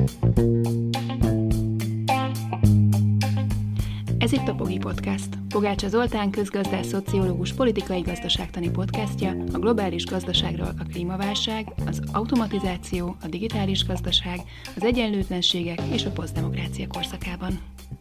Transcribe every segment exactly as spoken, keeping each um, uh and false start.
Ez itt a Pogi Podcast. Pogácsa Zoltán közgazdász, szociológus, politikai gazdaságtani podcastja a globális gazdaságról a klímaválság, az automatizáció, a digitális gazdaság, az egyenlőtlenségek és a posztdemokrácia korszakában.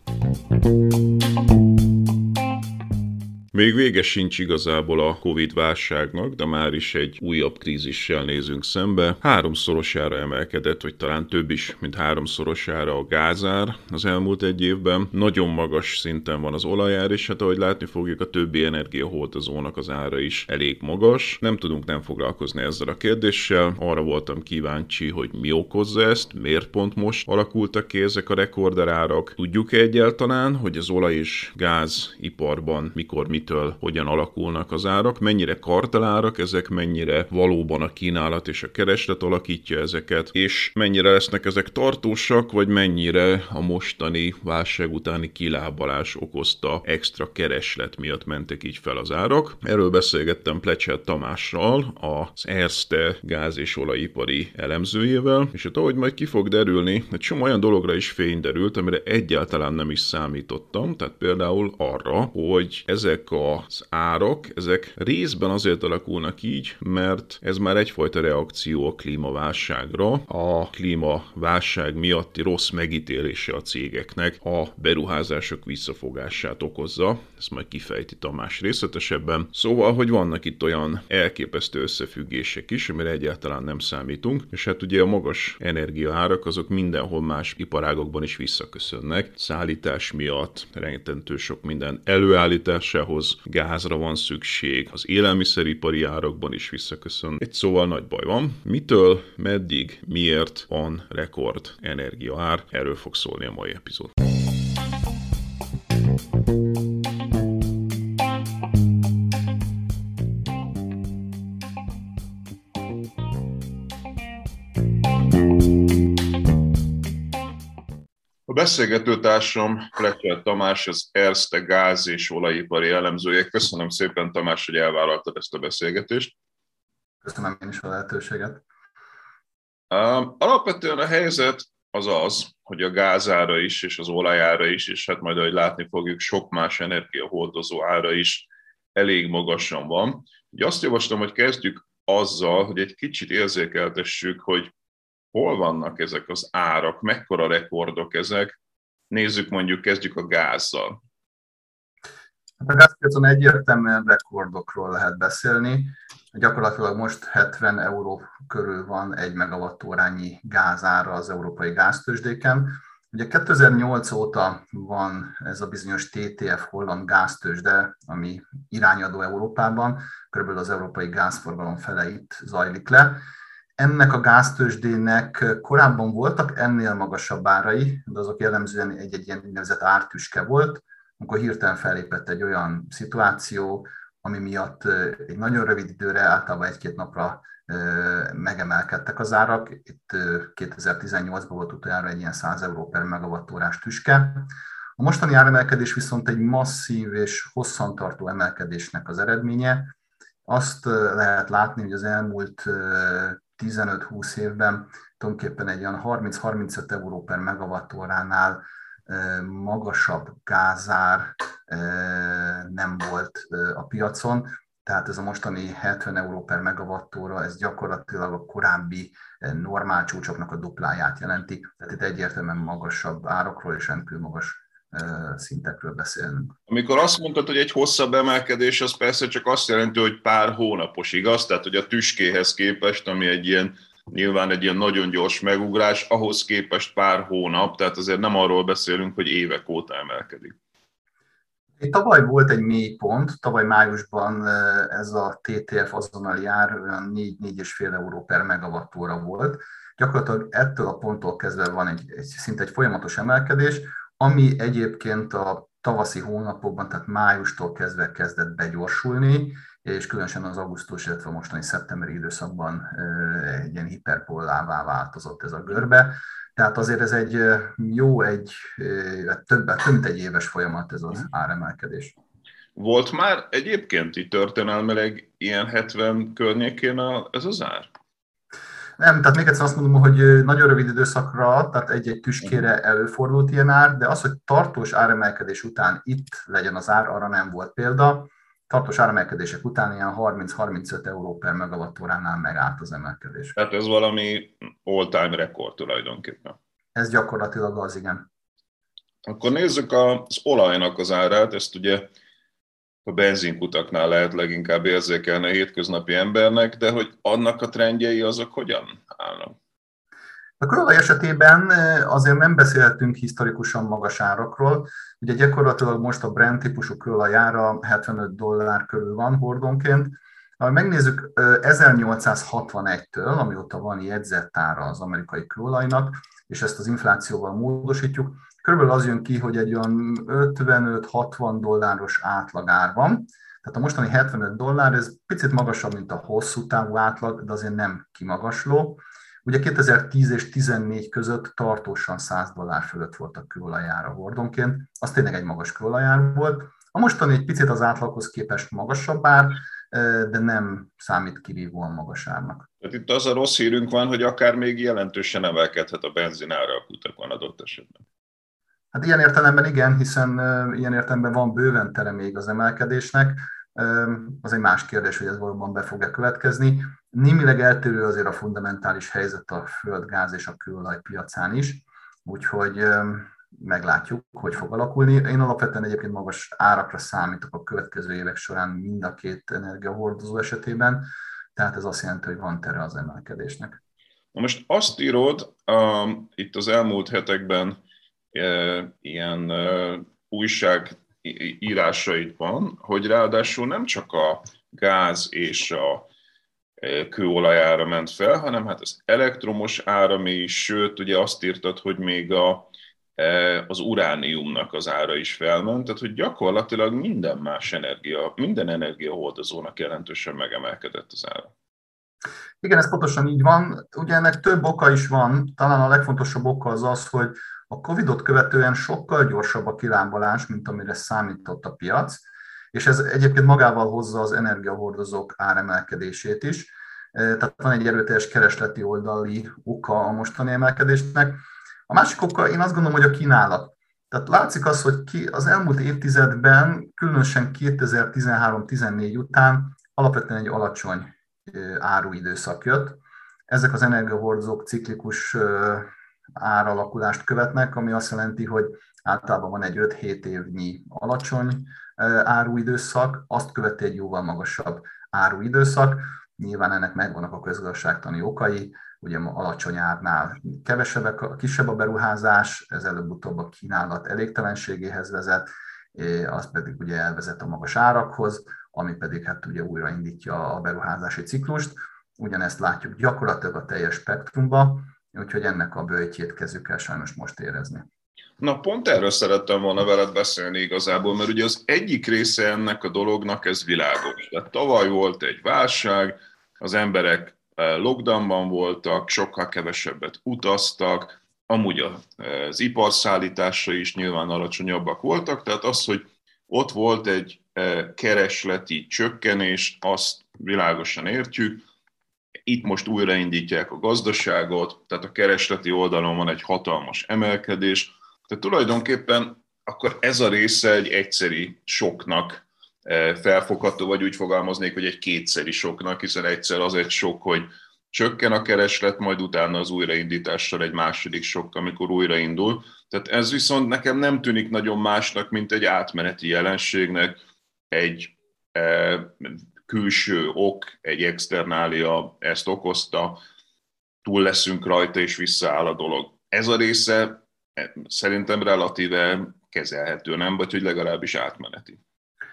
Még vége sincs igazából a Covid-válságnak, de már is egy újabb krízissel nézünk szembe. Háromszorosára emelkedett, vagy talán több is, mint háromszorosára a gázár az elmúlt egy évben. Nagyon magas szinten van az olajár, és hát ahogy látni fogjuk, a többi energiahordozónak az ára is elég magas. Nem tudunk nem foglalkozni ezzel a kérdéssel. Arra voltam kíváncsi, hogy mi okozza ezt, miért pont most alakultak ki ezek a rekorderárak. Tudjuk-e egyáltalán, hogy az olaj és gáz iparban mikor mit hogyan alakulnak az árak, mennyire kartelárak ezek, mennyire valóban a kínálat és a kereslet alakítja ezeket, és mennyire lesznek ezek tartósak, vagy mennyire a mostani válság utáni kilábalás okozta extra kereslet miatt mentek így fel az árak. Erről beszélgettem Plecser Tamással, az Erste gáz- és olajipari elemzőjével, és hát ahogy majd ki fog derülni, egy csomó olyan dologra is fény derült, amire egyáltalán nem is számítottam, tehát például arra, hogy ezek az árak, ezek részben azért alakulnak így, mert ez már egyfajta reakció a klímaválságra, a klímaválság miatti rossz megítélése a cégeknek a beruházások visszafogását okozza. Ezt majd kifejti Tamás részletesebben. Szóval, hogy vannak itt olyan elképesztő összefüggések is, amire egyáltalán nem számítunk, és hát ugye a magas energiaárak azok mindenhol más iparágokban is visszaköszönnek. Szállítás miatt rengetentő sok minden előállításához gázra van szükség, az élelmiszeripari árakban is visszaköszön. Egy szóval nagy baj van. Mitől, meddig, miért van rekord energiaár? Erről fog szólni a mai epizód. A beszélgetőtársam Plecser Tamás, az Erste gáz- és olajipari elemzője. Köszönöm szépen, Tamás, hogy elvállaltad ezt a beszélgetést. Köszönöm én is a lehetőséget. Alapvetően a helyzet az az, hogy a gázára is, és az olajára is, és hát majd, ahogy látni fogjuk, sok más energiahordozó ára is elég magasan van. Úgy azt javaslom, hogy kezdjük azzal, hogy egy kicsit érzékeltessük, hogy hol vannak ezek az árak, mekkora rekordok ezek. Nézzük, mondjuk, kezdjük a gázzal. A gázpiacon egyértelműen rekordokról lehet beszélni. Gyakorlatilag most hetven euró körül van egy megawattórányi gázára az európai gáztőzsdéken. Ugye kétezer-nyolc óta van ez a bizonyos té té ef holland gáztőzsde, ami irányadó Európában, körülbelül az európai gázforgalom fele itt zajlik le. Ennek a gáztőzsdének korábban voltak ennél magasabb árai, de azok jellemzően egy-egy ilyen úgynevezett ártüske volt, amikor hirtelen fellépett egy olyan szituáció, ami miatt egy nagyon rövid időre, általában egy-két napra megemelkedtek az árak. Itt kétezer-tizennyolcban volt utoljára egy ilyen száz euró per megawattórás tüske. A mostani áremelkedés viszont egy masszív és hosszantartó emelkedésnek az eredménye. Azt lehet látni, hogy az elmúlt tizenöt-húsz évben tulajdonképpen egy olyan harminc-harmincöt euró per megawattóránál magasabb gázár nem volt a piacon, tehát ez a mostani hetven euró per megawattóra, ez gyakorlatilag a korábbi normál csúcsoknak a dupláját jelenti, tehát itt egyértelműen magasabb árakról és rendkívül magas szintekről beszélünk. Amikor azt mondtad, hogy egy hosszabb emelkedés, az persze csak azt jelenti, hogy pár hónapos, igaz? Tehát, hogy a tüskéhez képest, ami egy ilyen, nyilván egy ilyen nagyon gyors megugrás, ahhoz képest pár hónap, tehát azért nem arról beszélünk, hogy évek óta emelkedik. Tavaly volt egy mély pont, tavaly májusban ez a té té ef azonnali ár olyan négy-négy egész öt euró per megawattóra volt. Gyakorlatilag ettől a ponttól kezdve van egy, egy szinte egy folyamatos emelkedés, ami egyébként a tavaszi hónapokban, tehát májustól kezdve kezdett begyorsulni, és különösen az augusztus, illetve a mostani szeptemberi időszakban egy ilyen hiperbollává változott ez a görbe. Tehát azért ez egy jó, egy több, több mint egy éves folyamat ez az áremelkedés. Volt már egyébként itt történelmileg ilyen hetven környékén a, ez az ár? Nem, tehát még egyszer azt mondom, hogy nagyon rövid időszakra, tehát egy-egy tüskére előfordult ilyen ár, de az, hogy tartós áremelkedés után itt legyen az ár, arra nem volt példa. Tartós áremelkedések után ilyen harminc-harmincöt euró per megawattóránál megállt az emelkedés. Tehát ez valami all-time rekord tulajdonképpen. Ez gyakorlatilag az, igen. Akkor nézzük az olajnak az árát, ezt ugye a benzinkutaknál lehet leginkább érzékelni a hétköznapi embernek, de hogy annak a trendjei azok hogyan állnak? A kőolaj esetében azért nem beszélhetünk historikusan magas árakról. Ugye gyakorlatilag most a Brent típusú kőolaj ára hetvenöt dollár körül van hordonként. Ha megnézzük ezernyolcszázhatvanegytől, amióta van jegyzett ára az amerikai kőolajnak, és ezt az inflációval módosítjuk, körülbelül az jön ki, hogy egy olyan ötvenöt-hatvan dolláros átlagár van. Tehát a mostani hetvenöt dollár, ez picit magasabb, mint a hosszú távú átlag, de azért nem kimagasló. Ugye kétezer-tíz és tizennégy között tartósan száz dollár fölött volt a kőolajára hordonként, az tényleg egy magas kőolajár volt. A mostani egy picit az átlaghoz képest magasabb ár, de nem számít kirívóan magas árnak. Tehát itt az a rossz hírünk van, hogy akár még jelentősen emelkedhet a benzinára a kutakon adott esetben. Hát ilyen értelemben igen, hiszen ilyen értelemben van bőven tere még az emelkedésnek. Az egy más kérdés, hogy ez valóban be fog-e következni. Némileg eltérő azért a fundamentális helyzet a földgáz és a kőolaj piacán is, úgyhogy meglátjuk, hogy fog alakulni. Én alapvetően egyébként magas árakra számítok a következő évek során mind a két energiahordozó esetében, tehát ez azt jelenti, hogy van tere az emelkedésnek. Na most azt írod, um, itt az elmúlt hetekben uh, ilyen uh, újság írásaidban, hogy ráadásul nem csak a gáz és a kőolaj ára ment fel, hanem hát az elektromos áram is, sőt, ugye azt írtad, hogy még a, az urániumnak az ára is felment, tehát hogy gyakorlatilag minden más energia, minden energiahordozónak jelentősen megemelkedett az ára. Igen, ez pontosan így van. Ugye ennek több oka is van, talán a legfontosabb oka az az, hogy a Covidot követően sokkal gyorsabb a kilábalás, mint amire számított a piac, és ez egyébként magával hozza az energiahordozók áremelkedését is. Tehát van egy erőteljes keresleti oldali oka a mostani emelkedésnek. A másik oka, én azt gondolom, hogy a kínálat. Tehát látszik az, hogy ki az elmúlt évtizedben, különösen kétezer-tizenhárom-tizennégy után alapvetően egy alacsony áruidőszak jött. Ezek az energiahordozók ciklikus áralakulást követnek, ami azt jelenti, hogy általában van egy öt-hét évnyi alacsony áruidőszak, azt követi egy jóval magasabb áruidőszak. Nyilván ennek megvannak a közgazdaságtani okai, ugye alacsony árnál kevesebb, kisebb a beruházás, ez előbb-utóbb a kínálat elégtelenségéhez vezet, az pedig ugye elvezet a magas árakhoz, ami pedig hát ugye újraindítja a beruházási ciklust. Ugyanezt látjuk gyakorlatilag a teljes spektrumban, úgyhogy ennek a böjtjét kezdjük el sajnos most érezni. Na pont erről szerettem volna veled beszélni igazából, mert ugye az egyik része ennek a dolognak ez világos. Tehát tavaly volt egy válság, az emberek lockdownban voltak, sokkal kevesebbet utaztak, amúgy az iparszállításra is nyilván alacsonyabbak voltak, tehát az, hogy ott volt egy keresleti csökkenés, azt világosan értjük. Itt most újraindítják a gazdaságot, tehát a keresleti oldalon van egy hatalmas emelkedés. Tehát tulajdonképpen akkor ez a része egy egyszeri soknak felfogható, vagy úgy fogalmaznék, hogy egy kétszeri soknak, hiszen egyszer az egy sok, hogy csökken a kereslet, majd utána az újraindítással egy második sok, amikor újraindul. Tehát ez viszont nekem nem tűnik nagyon másnak, mint egy átmeneti jelenségnek, egy e, külső ok, egy externália ezt okozta, túl leszünk rajta, és visszaáll a dolog. Ez a része szerintem relatíve kezelhető, nem? Vagy hogy legalábbis átmeneti.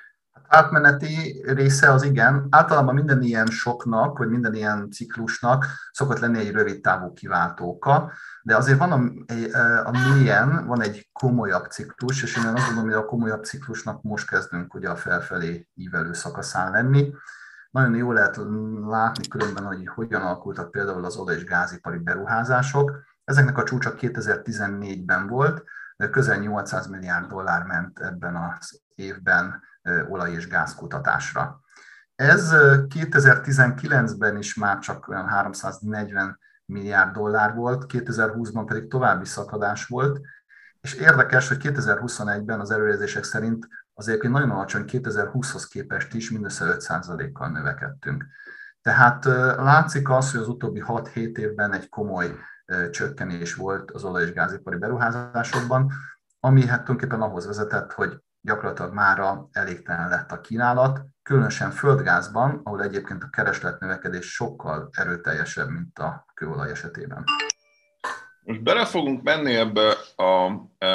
Átmeneti része az igen. Általában minden ilyen soknak, vagy minden ilyen ciklusnak szokott lenni egy rövid távú kiváltóka, de azért van a, a mélyen, van egy komolyabb ciklus, és én azt gondolom, hogy a komolyabb ciklusnak most kezdünk ugye a felfelé ívelő szakaszán lenni. Nagyon jól lehet látni különben, hogy hogyan alakultak például az olaj- és gázipari beruházások. Ezeknek a csúcsa kétezer-tizennégyben volt, de közel nyolcszáz milliárd dollár ment ebben az évben olaj- és gázkutatásra. Ez kétezer-tizenkilencben is már csak olyan háromszáznegyven milliárd dollár volt, kétezer-húszban pedig további szakadás volt, és érdekes, hogy kétezer-huszonegyben az előrejelzések szerint azért egy nagyon alacsony kétezer-húszhoz képest is mindössze öt százalékkal növekedtünk. Tehát látszik az, hogy az utóbbi hat-hét évben egy komoly csökkenés volt az olaj- és gázipari beruházásokban, ami hát tulajdonképpen ahhoz vezetett, hogy gyakorlatilag mára elégtelen lett a kínálat, különösen földgázban, ahol egyébként a keresletnövekedés sokkal erőteljesebb, mint a kőolaj esetében. Most bele fogunk menni ebbe a,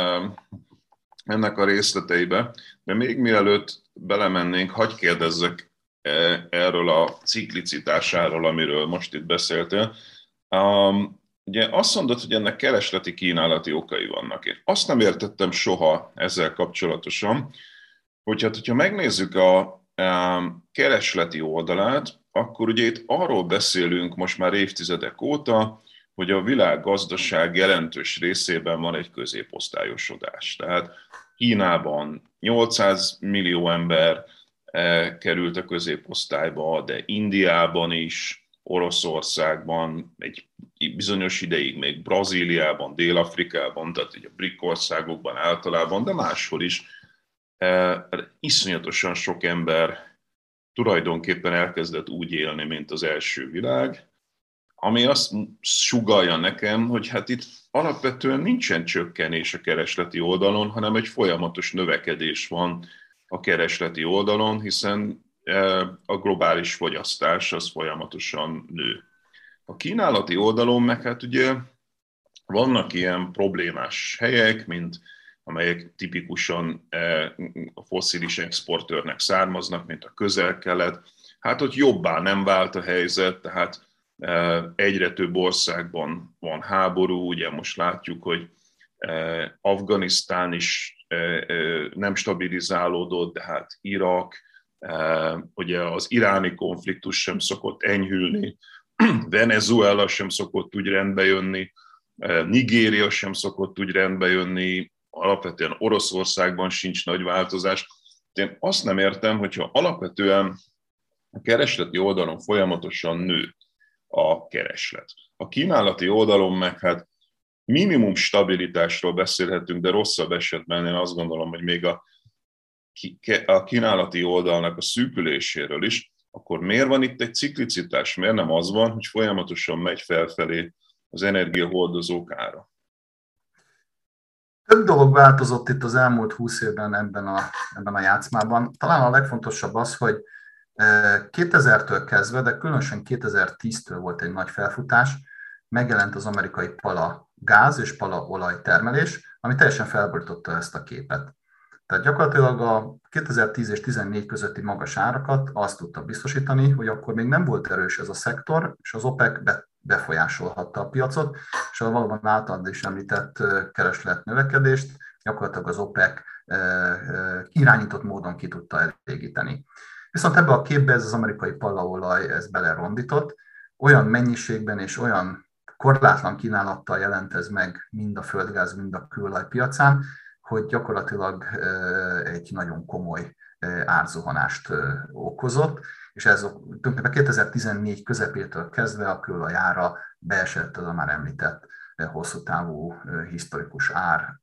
ennek a részleteibe, de még mielőtt belemennénk, hadd kérdezzek erről a ciklicitásáról, amiről most itt beszéltél. Ugye azt mondod, hogy ennek keresleti kínálati okai vannak. Én azt nem értettem soha ezzel kapcsolatosan, hogy hát, hogyha megnézzük a keresleti oldalát, akkor ugye itt arról beszélünk most már évtizedek óta, hogy a világgazdaság jelentős részében van egy középosztályosodás. Tehát Kínában nyolcszáz millió ember került a középosztályba, de Indiában is, Oroszországban, egy bizonyos ideig még Brazíliában, Dél-Afrikában, tehát a brik országokban általában, de máshol is iszonyatosan sok ember tulajdonképpen elkezdett úgy élni, mint az első világ, ami azt sugallja nekem, hogy hát itt alapvetően nincsen csökkenés a keresleti oldalon, hanem egy folyamatos növekedés van a keresleti oldalon, hiszen a globális fogyasztás az folyamatosan nő. A kínálati oldalon meg hát ugye vannak ilyen problémás helyek, mint amelyek tipikusan a fosszilis exportőrnek származnak, mint a Közel-Kelet. Hát ott jobbá nem vált a helyzet, tehát egyre több országban van háború, ugye most látjuk, hogy Afganisztán is nem stabilizálódott, de hát Irak, ugye az iráni konfliktus sem szokott enyhülni, Venezuela sem szokott úgy rendbe jönni, Nigéria sem szokott úgy rendbe jönni, alapvetően Oroszországban sincs nagy változás. Én azt nem értem, hogyha alapvetően a keresleti oldalon folyamatosan nő a kereslet. A kínálati oldalon meg hát minimum stabilitásról beszélhetünk, de rosszabb esetben én azt gondolom, hogy még a, a kínálati oldalnak a szűküléséről is, akkor miért van itt egy ciklicitás? Miért nem az van, hogy folyamatosan megy felfelé az energiahordozók ára? Több dolog változott itt az elmúlt húsz évben ebben a, ebben a játszmában. Talán a legfontosabb az, hogy kétezertől kezdve, de különösen kétezer-tíztől volt egy nagy felfutás, megjelent az amerikai pala gáz és pala olaj termelés, ami teljesen felborította ezt a képet. Tehát gyakorlatilag a kétezer-tíz és tizennégy közötti magas árakat azt tudta biztosítani, hogy akkor még nem volt erős ez a szektor, és az OPEC befolyásolhatta a piacot, és a valóban általad is említett kereslet növekedést gyakorlatilag az OPEC irányított módon ki tudta elégíteni. Viszont ebbe a képbe ez az amerikai palaolaj ez belerondított, olyan mennyiségben és olyan korlátlan kínálattal jelent ez meg mind a földgáz, mind a kőolaj piacán, hogy gyakorlatilag egy nagyon komoly árzuhanást okozott, és ez tulajdonképpen kétezer-tizennégy közepétől kezdve a kőolaj ára beesett az a már említett hosszú távú historikus ár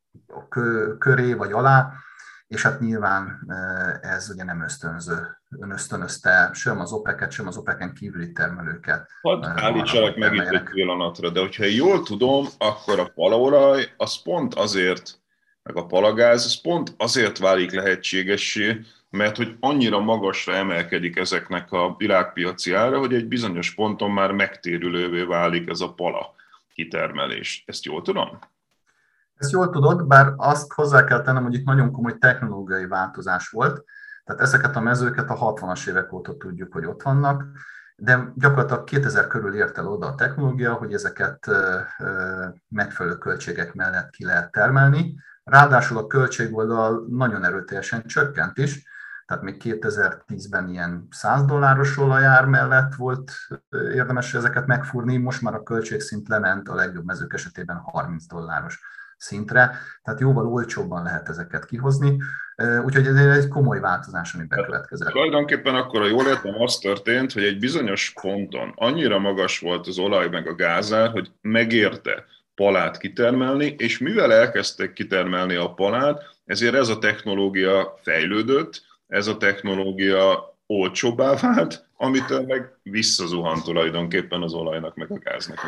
köré vagy alá, és hát nyilván ez ugye nem ösztönző, ösztönözte sem az OPEC-et, sem az OPEC-en kívüli termelőket. Hadd állítsalak meg itt egy pillanatra, de hogyha jól tudom, akkor a palaolaj az pont azért, meg a palagáz, az pont azért válik lehetségessé, mert hogy annyira magasra emelkedik ezeknek a világpiaci ára, hogy egy bizonyos ponton már megtérülővé válik ez a pala kitermelés. Ezt jól tudom? Ezt jól tudod, bár azt hozzá kell tennem, hogy itt nagyon komoly technológiai változás volt, tehát ezeket a mezőket a hatvanas évek óta tudjuk, hogy ott vannak, de gyakorlatilag kétezer körül ért el oda a technológia, hogy ezeket megfelelő költségek mellett ki lehet termelni. Ráadásul a költségoldal nagyon erőteljesen csökkent is, tehát még kétezer-tízben ilyen száz dolláros olajár mellett volt érdemes ezeket megfúrni, most már a költségszint lement a legjobb mezők esetében harminc dolláros szintre, tehát jóval olcsóbban lehet ezeket kihozni, úgyhogy ez egy komoly változás, ami bekövetkezett. Tulajdonképpen akkor, ha jól értem, az történt, hogy egy bizonyos ponton annyira magas volt az olaj meg a gázár, hogy megérte palát kitermelni, és mivel elkezdtek kitermelni a palát, ezért ez a technológia fejlődött, ez a technológia olcsóbbá vált, amitől meg visszazuhant tulajdonképpen az olajnak meg a gáznak.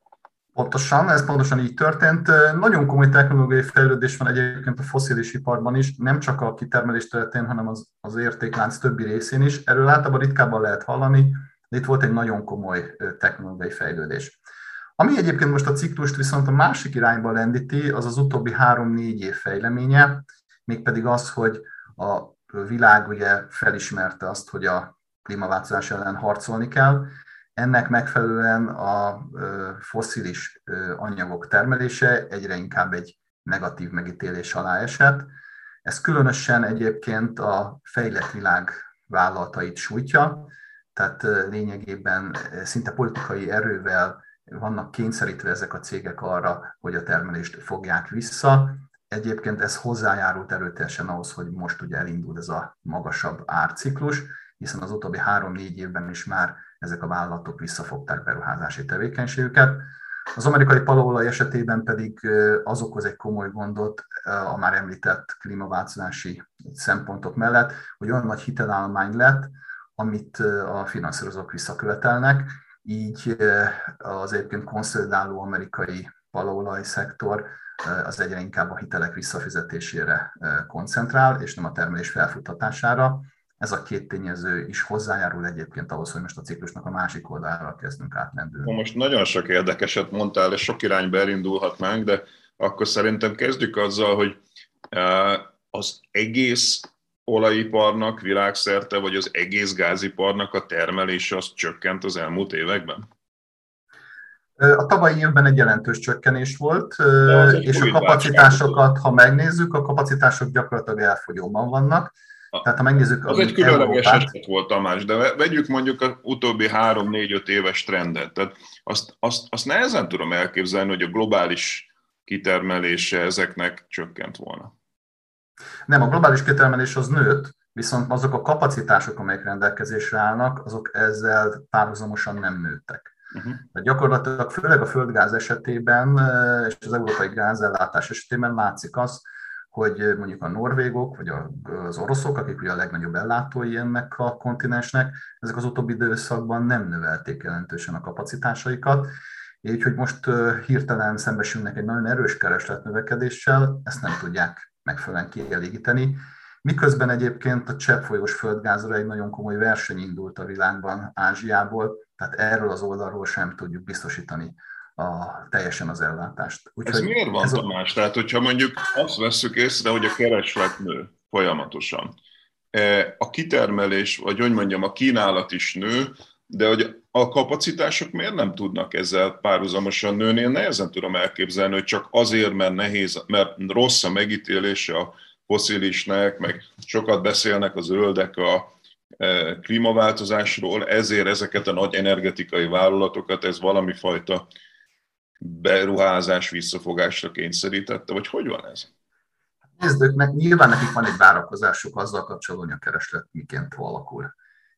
Pontosan, ez pontosan így történt. Nagyon komoly technológiai fejlődés van egyébként a fosszilis iparban is, nem csak a kitermelés területén, hanem az, az értéklánc többi részén is. Erről általában ritkábban lehet hallani, de itt volt egy nagyon komoly technológiai fejlődés. Ami egyébként most a ciklust viszont a másik irányba lendíti, az az utóbbi három-négy év fejleménye, mégpedig az, hogy a világ ugye felismerte azt, hogy a klímaváltozás ellen harcolni kell. Ennek megfelelően a fosszilis anyagok termelése egyre inkább egy negatív megítélés alá esett. Ez különösen egyébként a fejlett világ vállalatait sújtja, tehát lényegében szinte politikai erővel vannak kényszerítve ezek a cégek arra, hogy a termelést fogják vissza. Egyébként ez hozzájárult erőteljesen ahhoz, hogy most ugye elindul ez a magasabb árciklus, hiszen az utóbbi három-négy évben is már ezek a vállalatok visszafogták beruházási tevékenységüket. Az amerikai palaolaj esetében pedig az okoz egy komoly gondot a már említett klímaváltozási szempontok mellett, hogy olyan nagy hitelállomány lett, amit a finanszírozók visszakövetelnek, így az egyébként konszolidáló amerikai palaolaj szektor az egyre inkább a hitelek visszafizetésére koncentrál, és nem a termelés felfuttatására. Ez a két tényező is hozzájárul egyébként ahhoz, hogy most a ciklusnak a másik oldalára kezdünk átlendülni. Most nagyon sok érdekeset mondtál, és sok irányba elindulhatnánk, de akkor szerintem kezdjük azzal, hogy az egész olajiparnak világszerte, vagy az egész gáziparnak a termelése az csökkent az elmúlt években? A tavalyi évben egy jelentős csökkenés volt, és a kapacitásokat, ha megnézzük, a kapacitások gyakorlatilag elfogyóban vannak. Tehát ha megnézzük... Az egy különleges eset volt, Tamás, de vegyük mondjuk az utóbbi három-négy-öt éves trendet. Tehát azt, azt, azt nehezen tudom elképzelni, hogy a globális kitermelése ezeknek csökkent volna. Nem, a globális kitermelés az nőtt, viszont azok a kapacitások, amelyek rendelkezésre állnak, azok ezzel párhuzamosan nem nőttek. Uh-huh. Tehát gyakorlatilag főleg a földgáz esetében és az európai gázellátás esetében látszik az, hogy mondjuk a norvégok vagy az oroszok, akik ugye a legnagyobb ellátói ennek a kontinensnek, ezek az utóbbi időszakban nem növelték jelentősen a kapacitásaikat, úgyhogy most hirtelen szembesülnek egy nagyon erős keresletnövekedéssel, ezt nem tudják megfelelően kielégíteni. Miközben egyébként a cseppfolyós földgázra egy nagyon komoly verseny indult a világban, Ázsiából, tehát erről az oldalról sem tudjuk biztosítani a, teljesen az ellátást. Úgyhogy ez miért van, ez Tamás? A... Tehát, hogyha mondjuk azt vesszük észre, hogy a kereslet nő folyamatosan, a kitermelés, vagy hogy mondjam, a kínálat is nő, de hogy a kapacitások miért nem tudnak ezzel párhuzamosan nőni? Én nehezen tudom elképzelni, hogy csak azért, mert nehéz, mert rossz a megítélése a fosszilisnek, meg sokat beszélnek a zöldek a klímaváltozásról, ezért ezeket a nagy energetikai vállalatokat ez valami fajta beruházás visszafogásra kényszerítette, vagy hogy van ez? Nézzük, nyilván nekik van egy várakozásuk azzal kapcsolatban, hogy a kereslet miként alakul.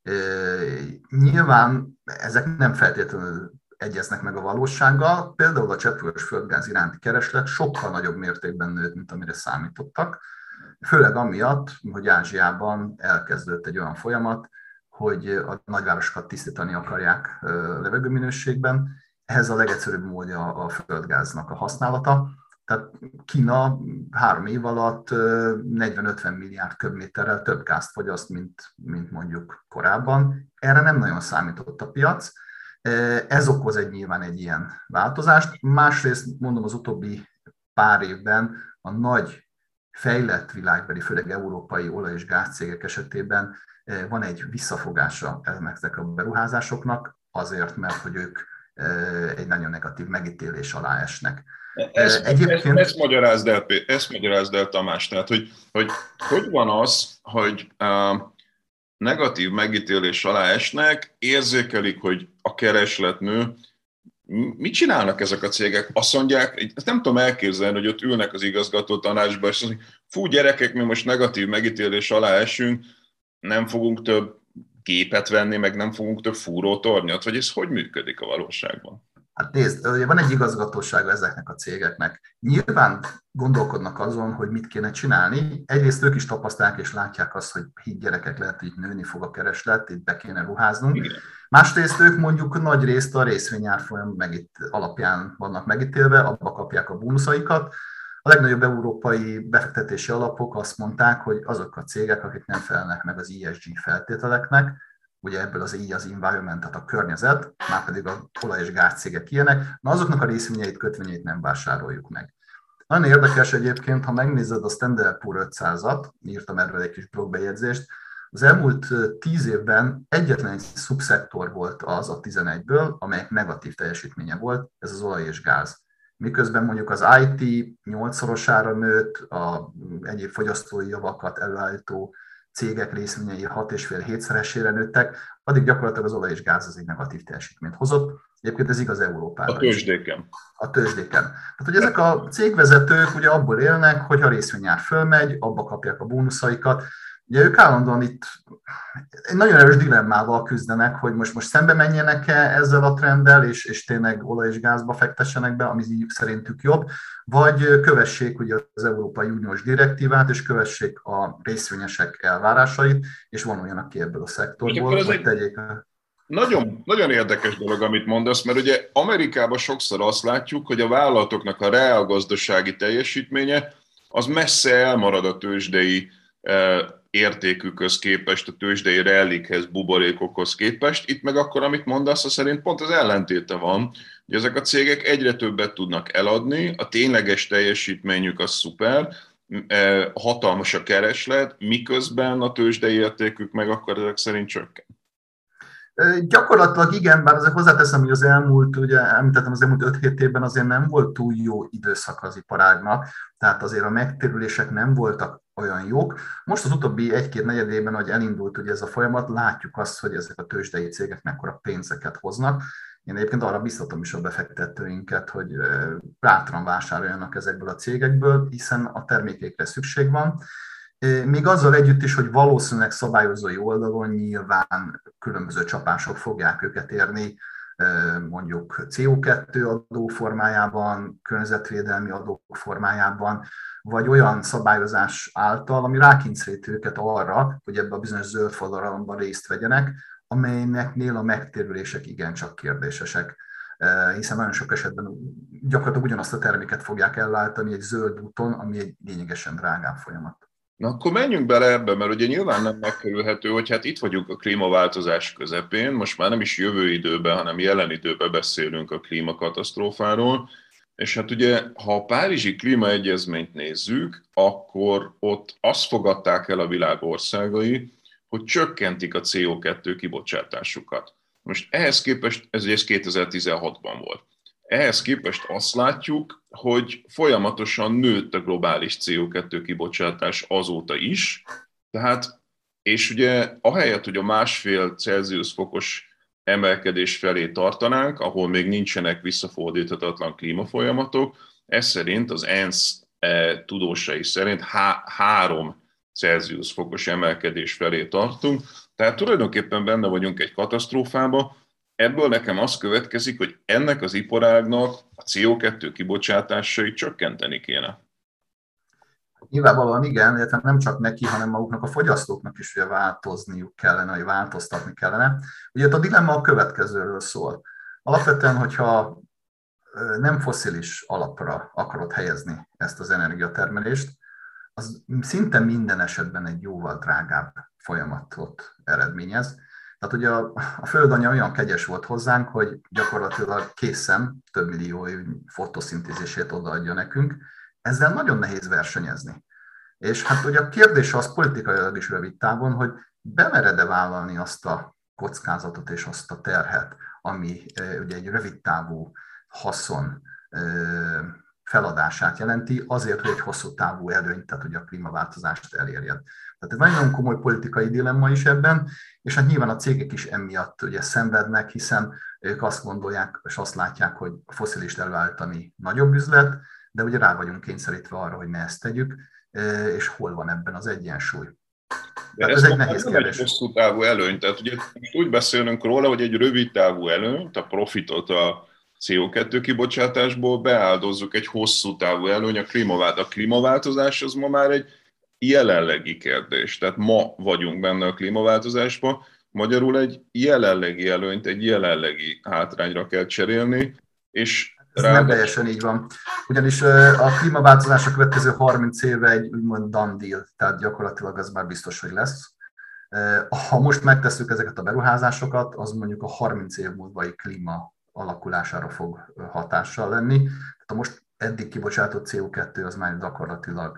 Nyilván ezek nem feltétlenül egyeznek meg a valósággal, például a cseppfolyós földgáz iránti kereslet sokkal nagyobb mértékben nőtt, mint amire számítottak, főleg amiatt, hogy Ázsiában elkezdődött egy olyan folyamat, hogy a nagyvárosokat tisztítani akarják levegőminőségben. Ehhez a legegyszerűbb módja a földgáznak a használata. Tehát Kína három év alatt negyven-ötven milliárd köbméterrel több gázt fogyaszt, mint, mint mondjuk korábban. Erre nem nagyon számított a piac. Ez okoz egy nyilván egy ilyen változást. Másrészt mondom, az utóbbi pár évben a nagy fejlett világbeli, főleg európai olaj- és gázcégek esetében van egy visszafogása ezeknek a beruházásoknak, azért, mert hogy ők egy nagyon negatív megítélés alá esnek. Ezt, Egyébként... ezt, ezt, magyarázd el, ezt magyarázd el, Tamás, tehát hogy, hogy hogy van az, hogy uh, negatív megítélés alá esnek, érzékelik, hogy a kereslet nő, Mit csinálnak ezek a cégek? Azt mondják, ezt nem tudom elképzelni, hogy ott ülnek az igazgató tanácsban, és azt mondják, fú, gyerekek, mi most negatív megítélés alá esünk, nem fogunk több gépet venni, meg nem fogunk több fúrótornyot, vagy ez hogy működik a valóságban? Hát nézd, ugye van egy igazgatósága ezeknek a cégeknek. Nyilván gondolkodnak azon, hogy mit kéne csinálni. Egyrészt ők is tapasztalják és látják azt, hogy hit gyerekek, lehet, hogy nőni fog a kereslet, itt be kéne ruháznunk. Igen. Másrészt ők mondjuk nagy részt a részvényárfolyam megít, alapján vannak megítélve, abba kapják a bónuszaikat. A legnagyobb európai befektetési alapok azt mondták, hogy azok a cégek, akik nem felelnek meg az E S G feltételeknek, ugye ebből az így az environment, tehát a környezet, már pedig a olaj- és gázcégek ilyenek, na azoknak a részvényeit, kötvényeit nem vásároljuk meg. Nagyon érdekes egyébként, ha megnézed a Standard and Poor's ötszázat, írtam erről egy kis blogbejegyzést, az elmúlt tíz évben egyetlen egy szubszektor volt az a tizenegyből, amelyek negatív teljesítménye volt, ez az olaj és gáz. Miközben mondjuk az I T nyolcszorosára nőtt, a egyéb fogyasztói javakat előállító cégek részvényei hat és fél hétszeresére nőttek, addig gyakorlatilag az olaj és gáz az egy negatív teljesítményt hozott. Egyébként ez igaz Európára. A tőzsdéken. A tőzsdéken. Tehát, hogy ezek a cégvezetők ugye abból élnek, hogy ha a részvényár fölmegy, abba kapják a bónuszaikat. Ugye ők állandóan itt egy nagyon erős dilemmával küzdenek, hogy most, most szembe menjenek-e ezzel a trenddel, és, és tényleg olaj és gázba fektessenek be, ami szerintük jobb, vagy kövessék ugye az Európai Uniós direktívát, és kövessék a részvényesek elvárásait, és vonuljanak ki ebből a szektorból, vagy tegyék. Nagyon, nagyon érdekes dolog, amit mondasz, mert ugye Amerikában sokszor azt látjuk, hogy a vállalatoknak a reálgazdasági teljesítménye az messze elmarad a tőzsdei értékükhöz képest, a tőzsdei rallikhez, buborékokhoz képest. Itt meg akkor, amit mondasz, az szerint pont az ellentéte van, hogy ezek a cégek egyre többet tudnak eladni, a tényleges teljesítményük az szuper, hatalmas a kereslet, miközben a tőzsdei értékük meg akkor ezek szerint csökken. Gyakorlatilag igen, bár azért hozzáteszem, hogy az elmúlt, ugye említettem, az elmúlt öt-hét évben azért nem volt túl jó időszak az iparágnak, tehát azért a megtérülések nem voltak olyan jók. Most az utóbbi egy-két negyedében, hogy elindult ugye ez a folyamat, látjuk azt, hogy ezek a tőzsdei cégek mekkora pénzeket hoznak. Én egyébként arra biztatom is a befektetőinket, hogy bátran vásároljanak ezekből a cégekből, hiszen a termékeikre szükség van. Még azzal együtt is, hogy valószínűleg szabályozói oldalon nyilván különböző csapások fogják őket érni, mondjuk C O kettő adó formájában, környezetvédelmi adó formájában, vagy olyan szabályozás által, ami rákényszerít őket arra, hogy ebben a bizonyos zöld forradalomban részt vegyenek, amelyeknél a megtérülések igencsak kérdésesek, hiszen nagyon sok esetben gyakorlatilag ugyanazt a terméket fogják ellátani egy zöld úton, ami egy lényegesen drágább folyamat. Na akkor menjünk bele ebbe, mert ugye nyilván nem megkerülhető, hogy hát itt vagyunk a klímaváltozás közepén, most már nem is jövő időben, hanem jelen időben beszélünk a klímakatasztrófáról, és hát ugye, ha a Párizsi Klímaegyezményt nézzük, akkor ott azt fogadták el a világ országai, hogy csökkentik a C O kettő kibocsátásukat. Most ehhez képest, ez ugye kétezer-tizenhatban volt. Ehhez képest azt látjuk, hogy folyamatosan nőtt a globális C O kettő kibocsátás azóta is, tehát, és ugye ahelyett, hogy a másfél Celsius fokos emelkedés felé tartanánk, ahol még nincsenek visszafordíthatatlan klímafolyamatok, ez szerint az ENSZ e, tudósai szerint há- három Celsius fokos emelkedés felé tartunk, tehát tulajdonképpen benne vagyunk egy katasztrófába. Ebből nekem az következik, hogy ennek az iparágnak a C O kettő kibocsátásait csökkenteni kéne. Nyilvánvalóan igen, illetve nem csak neki, hanem maguknak a fogyasztóknak is ugye változniuk kellene, vagy változtatni kellene. Ugye a dilemma a következőről szól. Alapvetően, hogyha nem fosszilis alapra akarod helyezni ezt az energiatermelést, az szinte minden esetben egy jóval drágább folyamatot eredményez. Tehát ugye a, a földanya olyan kegyes volt hozzánk, hogy gyakorlatilag készen több millió év fotoszintézisét odaadja nekünk. Ezzel nagyon nehéz versenyezni. És hát ugye a kérdés az politikailag is rövid távon, hogy bemered-e vállalni azt a kockázatot és azt a terhet, ami ugye egy rövid távú haszon feladását jelenti azért, hogy egy hosszú távú előnyt, tehát hogy a klímaváltozást elérjed. Tehát ez nagyon komoly politikai dilemma is ebben, és hát nyilván a cégek is emiatt ugye szenvednek, hiszen ők azt gondolják, és azt látják, hogy a fosszilist előállítani nagyobb üzlet, de ugye rá vagyunk kényszerítve arra, hogy ne ezt tegyük, és hol van ebben az egyensúly. De ez, ez egy nehéz nem kérdés. Egy hosszú távú előny, tehát ugye úgy beszélünk róla, hogy egy rövid távú előnyt, a profitot a cé o kettő kibocsátásból beáldozzuk egy hosszú távú előny, a klímaváltozás. A klímaváltozás az ma már egy jelenlegi kérdés, tehát ma vagyunk benne a klímaváltozásban, magyarul egy jelenlegi előnyt, egy jelenlegi hátrányra kell cserélni, és ez nem teljesen így van. Ugyanis a klímaváltozás a következő harminc évre egy úgymond done deal, tehát gyakorlatilag az már biztos, hogy lesz. Ha most megtesszük ezeket a beruházásokat, az mondjuk a harminc év múlvai klíma alakulására fog hatással lenni. Tehát a most eddig kibocsátott cé o kettő az már gyakorlatilag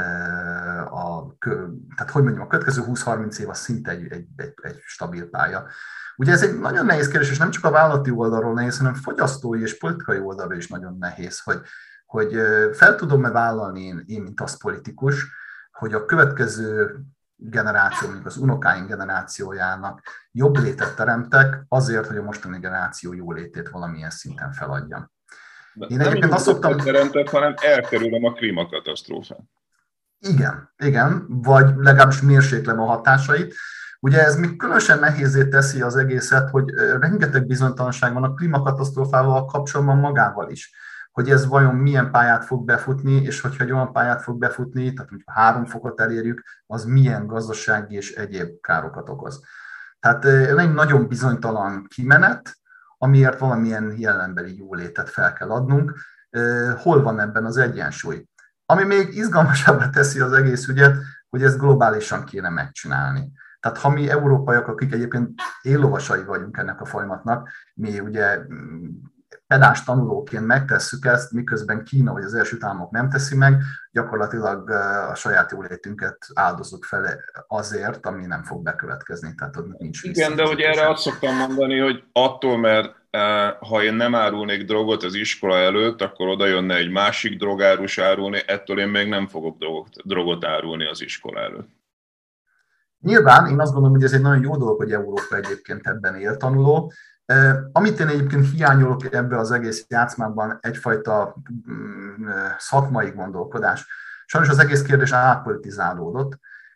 a, tehát hogy mondjam, a következő húsz-harminc év az szinte egy, egy, egy, egy stabil pálya. Ugye ez egy nagyon nehéz kérdés, és nem csak a vállalati oldalról nehéz, hanem fogyasztói és politikai oldalról is nagyon nehéz, hogy, hogy fel tudom-e vállalni én, én, mint az politikus, hogy a következő generáció, mondjuk az unokáink generációjának jobb létet teremtek azért, hogy a mostani generáció jólétét valamilyen szinten feladjam. Én nem egyébként azt szoktam... teremtek, hanem elkerülöm a klímakatasztrófát. Igen, igen, vagy legalábbis mérséklem a hatásait. Ugye ez még különösen nehézé teszi az egészet, hogy rengeteg bizonytalanság van a klímakatasztrófával kapcsolatban magával is. Hogy ez vajon milyen pályát fog befutni, és hogyha egy olyan pályát fog befutni, tehát mondjuk három fokot elérjük, az milyen gazdasági és egyéb károkat okoz. Tehát egy nagyon bizonytalan kimenet, amiért valamilyen jelenbeli jólétet fel kell adnunk. Hol van ebben az egyensúly? Ami még izgalmasabbá teszi az egész ügyet, hogy ezt globálisan kéne megcsinálni. Tehát ha mi európaiak, akik egyébként éllovasai vagyunk ennek a folyamatnak, mi ugye pedás tanulóként megtesszük ezt, miközben Kína vagy az Egyesült Államok nem teszi meg, gyakorlatilag a saját jólétünket áldozzuk fel azért, ami nem fog bekövetkezni. Tehát ott nincs vissza. Igen, de ugye erre azt szoktam mondani, hogy attól, mert ha én nem árulnék drogot az iskola előtt, akkor oda jönne egy másik drogárus árulni, ettől én még nem fogok drogot, drogot árulni az iskola előtt. Nyilván én azt gondolom, hogy ez egy nagyon jó dolog, hogy Európa egyébként ebben éltanuló. Amit én egyébként hiányolok ebbe az egész játszmában, egyfajta szakmai gondolkodás. Sajnos az egész kérdés átpolitizálódott,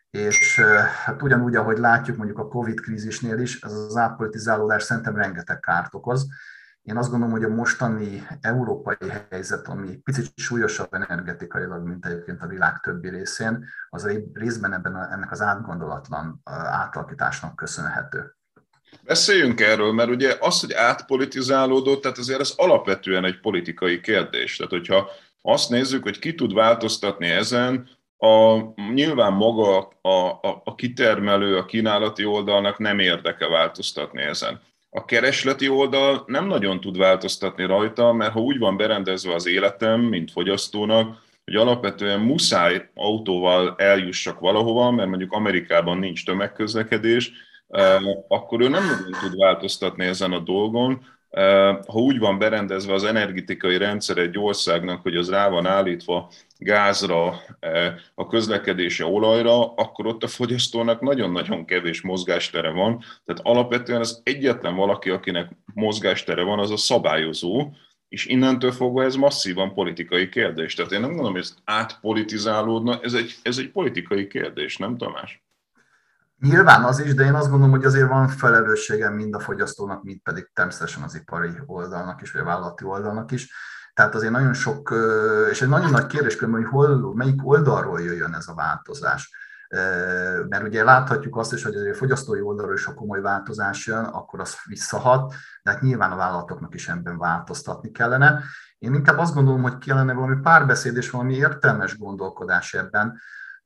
és hát ugyanúgy, ahogy látjuk mondjuk a Covid krízisnél is, ez az átpolitizálódás szerintem rengeteg kárt okoz. Én azt gondolom, hogy a mostani európai helyzet, ami picit súlyosabb energetikailag, mint egyébként a világ többi részén, az részben ebben a, ennek az átgondolatlan átalakításnak köszönhető. Beszéljünk erről, mert ugye az, hogy átpolitizálódott, tehát azért ez alapvetően egy politikai kérdés. Tehát hogyha azt nézzük, hogy ki tud változtatni ezen, a, nyilván maga a, a, a kitermelő, a kínálati oldalnak nem érdeke változtatni ezen. A keresleti oldal nem nagyon tud változtatni rajta, mert ha úgy van berendezve az életem, mint fogyasztónak, hogy alapvetően muszáj autóval eljussak valahova, mert mondjuk Amerikában nincs tömegközlekedés, akkor ő nem nagyon tud változtatni ezen a dolgon. Ha úgy van berendezve az energetikai rendszer egy országnak, hogy az rá van állítva gázra, a közlekedése olajra, akkor ott a fogyasztónak nagyon-nagyon kevés mozgástere van. Tehát alapvetően az egyetlen valaki, akinek mozgástere van, az a szabályozó, és innentől fogva ez masszívan politikai kérdés. Tehát én nem gondolom, hogy ez átpolitizálódna, ez egy, ez egy politikai kérdés, nem Tamás? Nyilván az is, de én azt gondolom, hogy azért van felelősségem mind a fogyasztónak, mind pedig természetesen az ipari oldalnak is, vagy a vállalati oldalnak is. Tehát azért nagyon sok, és egy nagyon nagy kérdéskör, hogy hol, melyik oldalról jöjjön ez a változás. Mert ugye láthatjuk azt is, hogy a fogyasztói oldalról is, ha komoly változás jön, akkor az visszahat, de hát nyilván a vállalatoknak is ebben változtatni kellene. Én inkább azt gondolom, hogy kellene valami párbeszéd és valami értelmes gondolkodás ebben.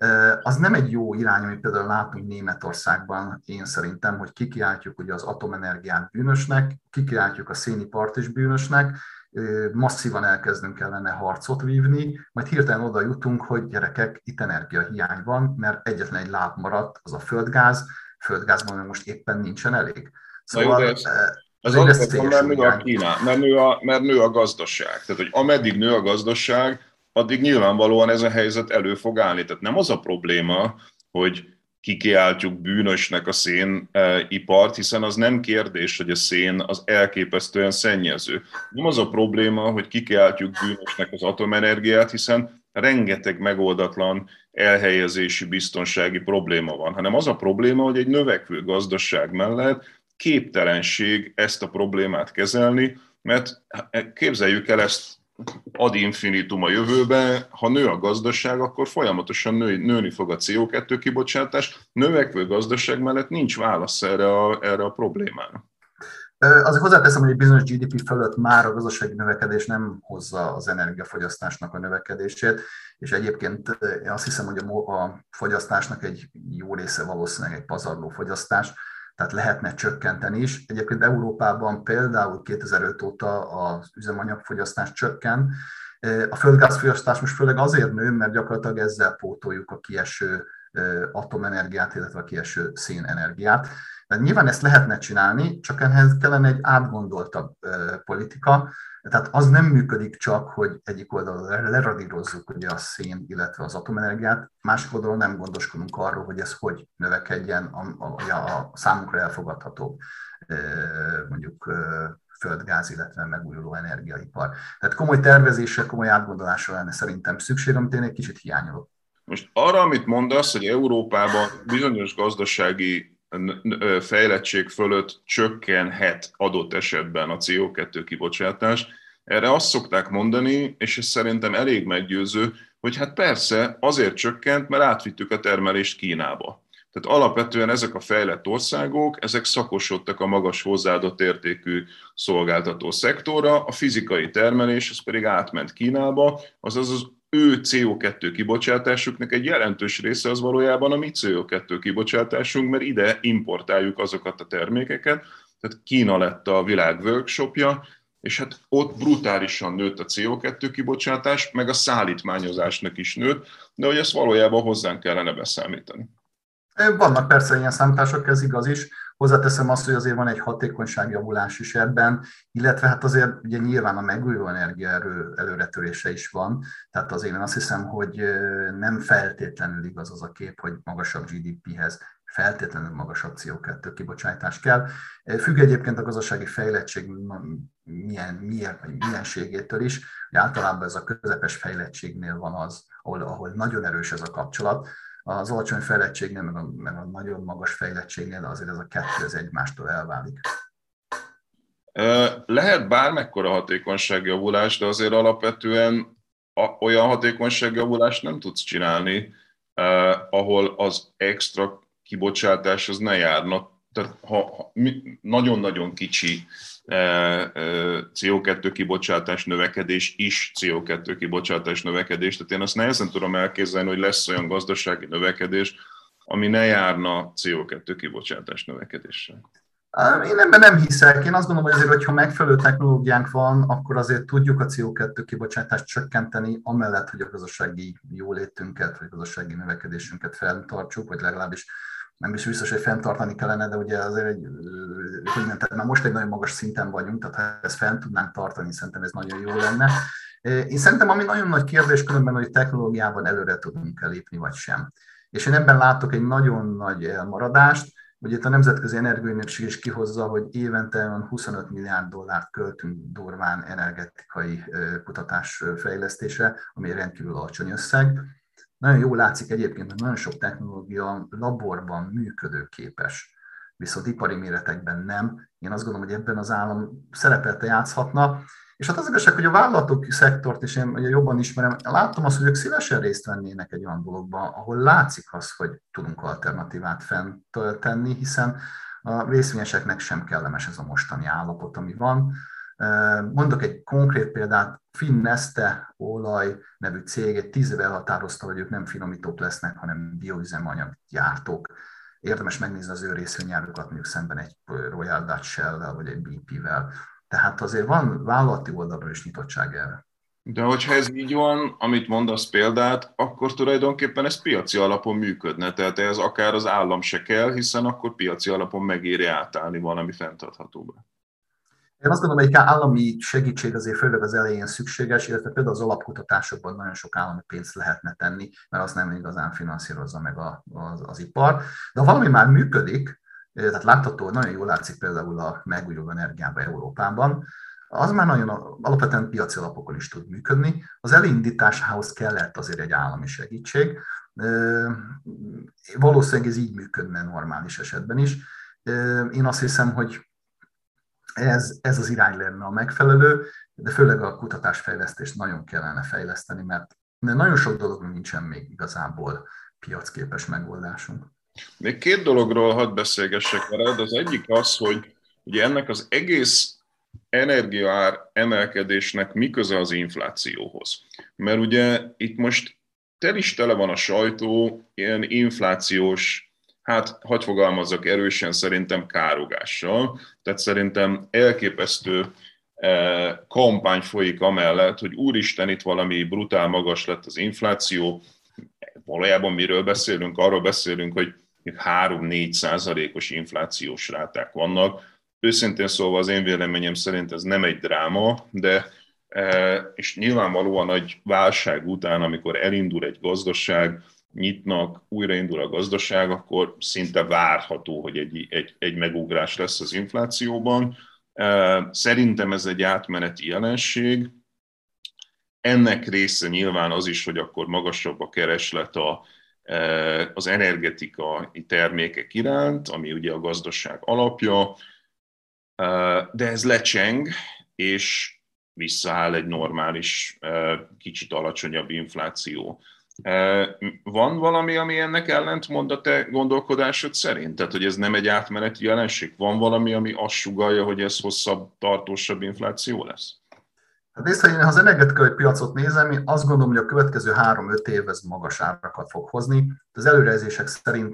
Az nem egy jó irány, amit például látunk Németországban, én szerintem, hogy kikiáltjuk ugye az atomenergiát bűnösnek, kikiáltjuk a szénipart is bűnösnek, masszívan elkezdünk kellene harcot vívni, majd hirtelen oda jutunk, hogy gyerekek, itt energiahiány van, mert egyetlen egy láb maradt, az a földgáz, földgázban most éppen nincsen elég. Szóval... Na jó, de ezt, Ez azért van, mert nő a Kína, mert nő a, mert nő a gazdaság. Tehát, hogy ameddig nő a gazdaság, addig nyilvánvalóan ez a helyzet elő fog állni. Tehát nem az a probléma, hogy kikiáltjuk bűnösnek a szénipart, hiszen az nem kérdés, hogy a szén az elképesztően szennyező. Nem az a probléma, hogy kikiáltjuk bűnösnek az atomenergiát, hiszen rengeteg megoldatlan elhelyezési biztonsági probléma van, hanem az a probléma, hogy egy növekvő gazdaság mellett képtelenség ezt a problémát kezelni, mert képzeljük el ezt ad infinitum a jövőben, ha nő a gazdaság, akkor folyamatosan nő, nőni fog a cé o kettő kibocsátás. Növekvő gazdaság mellett nincs válasz erre a, erre a problémára. Azért hozzáteszem, hogy egy bizonyos gé dé pé fölött már a gazdasági növekedés nem hozza az energiafogyasztásnak a növekedését, és egyébként én azt hiszem, hogy a fogyasztásnak egy jó része valószínűleg egy pazarló fogyasztás, tehát lehetne csökkenteni is. Egyébként Európában például kétezer-öt óta az üzemanyagfogyasztás csökken. A földgázfogyasztás most főleg azért nő, mert gyakorlatilag ezzel pótoljuk a kieső atomenergiát, illetve a kieső szénenergiát. De nyilván ezt lehetne csinálni, csak ehhez kellene egy átgondoltabb politika. Tehát az nem működik csak, hogy egyik oldalon leradírozzuk ugye a szén, illetve az atomenergiát, másik oldalon nem gondoskodunk arról, hogy ez hogy növekedjen a, a, a számunkra elfogadható mondjuk földgáz, illetve megújuló energiaipar. Tehát komoly tervezésre, komoly átgondolásra lenne szerintem szükség, amit én egy kicsit hiányolok. Most arra, amit mondasz, hogy Európában bizonyos gazdasági fejlettség fölött csökkenhet adott esetben a cé o kettő kibocsátás. Erre azt szokták mondani, és ez szerintem elég meggyőző, hogy hát persze azért csökkent, mert átvittük a termelést Kínába. Tehát alapvetően ezek a fejlett országok, ezek szakosodtak a magas hozzáadott értékű szolgáltató szektorra, a fizikai termelés, az pedig átment Kínába, azaz az ő cé o kettő kibocsátásuknak egy jelentős része az valójában a mi cé o kettő kibocsátásunk, mert ide importáljuk azokat a termékeket, tehát Kína lett a világ workshopja, és hát ott brutálisan nőtt a cé o kettő kibocsátás, meg a szállítmányozásnak is nőtt, de hogy ezt valójában hozzánk kellene beszámítani. Vannak persze ilyen számítások, ez igaz is. Hozzáteszem azt, hogy azért van egy hatékonyságjavulás is ebben, illetve hát azért ugye nyilván a megújuló energiaerő előretörése is van, tehát azért én azt hiszem, hogy nem feltétlenül igaz az a kép, hogy magasabb gé dé péhez feltétlenül magasabb cé o kettő kibocsátás kell. Függ egyébként a gazdasági fejlettség milyen, milyen, milyenségétől is, hogy általában ez a közepes fejlettségnél van az, ahol, ahol nagyon erős ez a kapcsolat. Az alacsony fejlettségnél, meg a, meg a nagyon magas fejlettségnél azért ez a kettő az egymástól elválik. Lehet bármekkora hatékonyságjavulás, de azért alapvetően olyan hatékonyságjavulást nem tudsz csinálni, ahol az extra kibocsátás az ne járna. Tehát ha, ha nagyon-nagyon kicsi cé o kettő kibocsátás növekedés is cé o kettő kibocsátás növekedés, tehát én azt nehezen tudom elképzelni, hogy lesz olyan gazdasági növekedés, ami ne járna cé o kettő kibocsátás növekedéssel. Én ebben nem hiszek. Én azt gondolom, hogy azért, hogyha megfelelő technológiánk van, akkor azért tudjuk a cé o kettő kibocsátást csökkenteni, amellett, hogy a gazdasági jólétünket, vagy a gazdasági növekedésünket fenntartsuk, vagy legalábbis nem is biztos, hogy fenntartani kellene, de ugye azért egy, hogy nem, tehát már most egy nagyon magas szinten vagyunk, tehát ha ezt fent tudnánk tartani, szerintem ez nagyon jó lenne. Én szerintem ami nagyon nagy kérdés különben, hogy technológiában előre tudunk lépni, vagy sem. És én ebben látok egy nagyon nagy elmaradást, hogy itt a Nemzetközi Energiaügynökség is kihozza, hogy évente huszonöt milliárd dollárt költünk durván energetikai kutatás fejlesztésre, ami rendkívül alacsony összeg. Nagyon jól látszik egyébként, hogy nagyon sok technológia laborban működőképes, viszont ipari méretekben nem. Én azt gondolom, hogy ebben az állam szerepet játszhatna. És hát az igazság, hogy a vállalatok szektort is én ugye jobban ismerem, láttam azt, hogy ők szívesen részt vennének egy olyan dologban, ahol látszik az, hogy tudunk alternatívát fenntenni, hiszen a részvényeseknek sem kellemes ez a mostani állapot, ami van. Mondok egy konkrét példát, Finn Neste olaj nevű cég egy tíz éve elhatározta, hogy ők nem finomítók lesznek, hanem bioüzemanyaggyártók. Érdemes megnézni az ő részvényárukat, mondjuk szemben egy Royal Dutch Shell-vel vagy egy bé pé-vel. Tehát azért van vállalati oldalról is nyitottság erre. De hogyha ez így van, amit mondasz példát, akkor tulajdonképpen ez piaci alapon működne. Tehát ez akár az állam se kell, hiszen akkor piaci alapon megéri átállni valami fenntarthatóba. Én azt gondolom, hogy egy állami segítség azért főleg az elején szükséges, illetve például az alapkutatásokban nagyon sok állami pénzt lehetne tenni, mert azt nem igazán finanszírozza meg a, az, az ipar. De ha valami már működik, tehát látható, hogy nagyon jól látszik például a megújuló energiában Európában, az már nagyon alapvetően piaci alapokon is tud működni. Az elindításához kellett azért egy állami segítség. Valószínűleg ez így működne normális esetben is. Én azt hiszem, hogy ez, ez az irány lenne a megfelelő, de főleg a kutatásfejlesztést nagyon kellene fejleszteni, mert nagyon sok dolog nincsen még igazából piacképes megoldásunk. Még két dologról hadd beszélgessek veled. Az egyik az, hogy ugye ennek az egész energiaár emelkedésnek mi köze az inflációhoz. Mert ugye itt most tel is tele van a sajtó ilyen inflációs, hát hadd fogalmazzak erősen, szerintem károgással. Tehát szerintem elképesztő eh, kampány folyik amellett, hogy úristen, itt valami brutál magas lett az infláció. Valójában miről beszélünk? Arról beszélünk, hogy három-négy százalékos inflációs ráták vannak. Őszintén szólva az én véleményem szerint ez nem egy dráma, de és nyilvánvalóan egy válság után, amikor elindul egy gazdaság, nyitnak, újraindul a gazdaság, akkor szinte várható, hogy egy, egy, egy megugrás lesz az inflációban. Szerintem ez egy átmeneti jelenség. Ennek része nyilván az is, hogy akkor magasabb a kereslet a, az energetikai termékek iránt, ami ugye a gazdaság alapja, de ez lecseng, és visszaáll egy normális, kicsit alacsonyabb infláció. Van valami, ami ennek ellentmond a te gondolkodásod szerint? Tehát, hogy ez nem egy átmeneti jelenség? Van valami, ami azt sugallja, hogy ez hosszabb, tartósabb infláció lesz? Hát nézd, ha én az energetikai piacot nézem, én azt gondolom, hogy a következő három-öt év ez magas árakat fog hozni. Az előrejelzések szerint